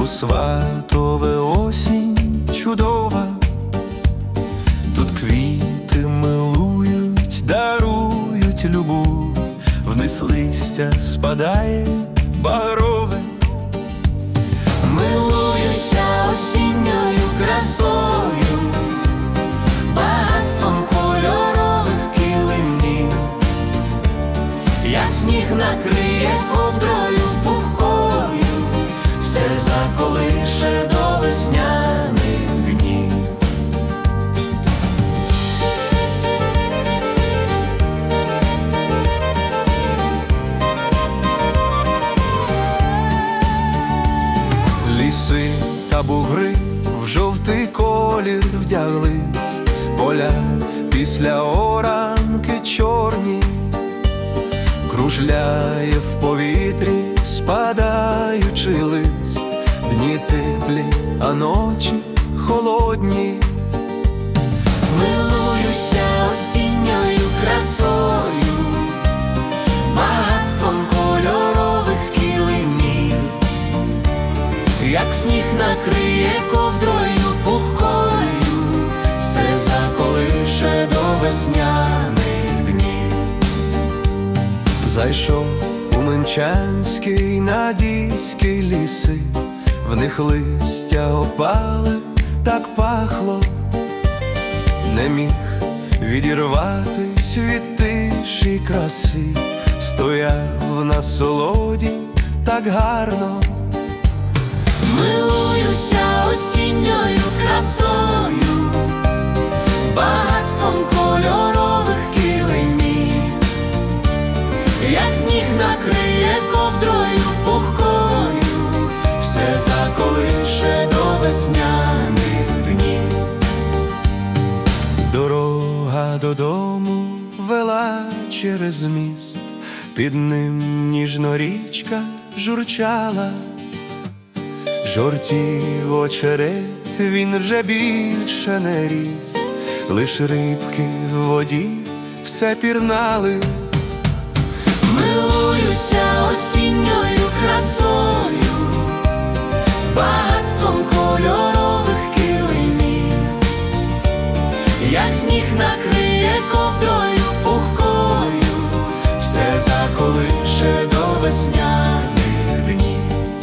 Сватове осінь чудова, тут квіти милують, дарують любов, вниз листя спадає багрове. Милуюся осінньою красою, багатством кольорових килимів, як сніг накриє ковдрою пухкою, все заколише до весняних днів. Ліси та бугри в жовтий колір вдяглись, поля після оранки чорні, кружляє в повітрі спадаючи лист, дні теплі, а ночі холодні. Милуюся осінньою красою, багатством кольорових килимів, як сніг накриє ковдрою пухкою, все заколише до весняних днів. Зайшов у Менчанський Надійський ліси, в них листя опали, так пахло, не міг відірватись від тиші краси, стояв в насолоді так гарно. Милуюся осінньою красою, багатством кольорових килимів, як сніг накриє ковдрою пухкою, все заколише до весняних днів. Дорога додому вела через міст, під ним ніжно річка журчала, жовтів очерет, він вже більше не ріс, лиш рибки в воді все пірнали. Милуюся осінньою красою, багатством кольорових килимів, як сніг накриє ковдрою пухкою, все заколише до весняних днів.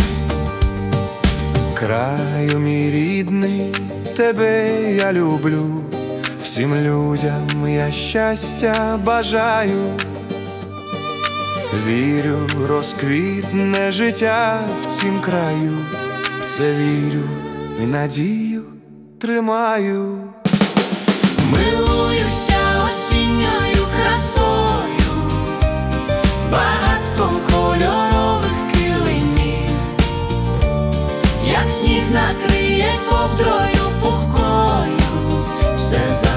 Краю мій рідний, тебе я люблю, всім людям я щастя бажаю. Вірю, розквітне життя в цім краю, в це вірю і надію тримаю. Милуюся осінньою красою, багатством кольорових килимів, як сніг накриє ковдрою пухкою, все